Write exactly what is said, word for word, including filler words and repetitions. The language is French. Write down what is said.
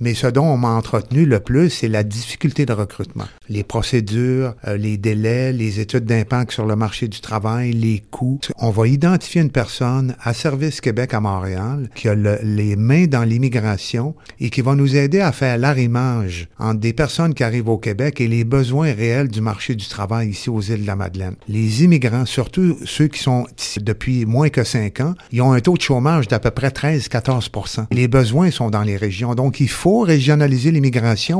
Mais ce dont on m'a entretenu le plus, c'est la difficulté de recrutement. Les procédures, euh, les délais, les études d'impact sur le marché du travail, les coûts. On va identifier une personne à Service Québec à Montréal qui a le, les mains dans l'immigration et qui va nous aider à faire l'arrimage entre des personnes qui arrivent au Québec et les besoins réels du marché du travail ici aux îles de la Madeleine. Les immigrants, surtout ceux qui sont ici depuis moins que cinq ans, ils ont un taux de chômage d'à peu près treize à quatorze pour cent. Les besoins sont dans les régions, donc il faut régionaliser l'immigration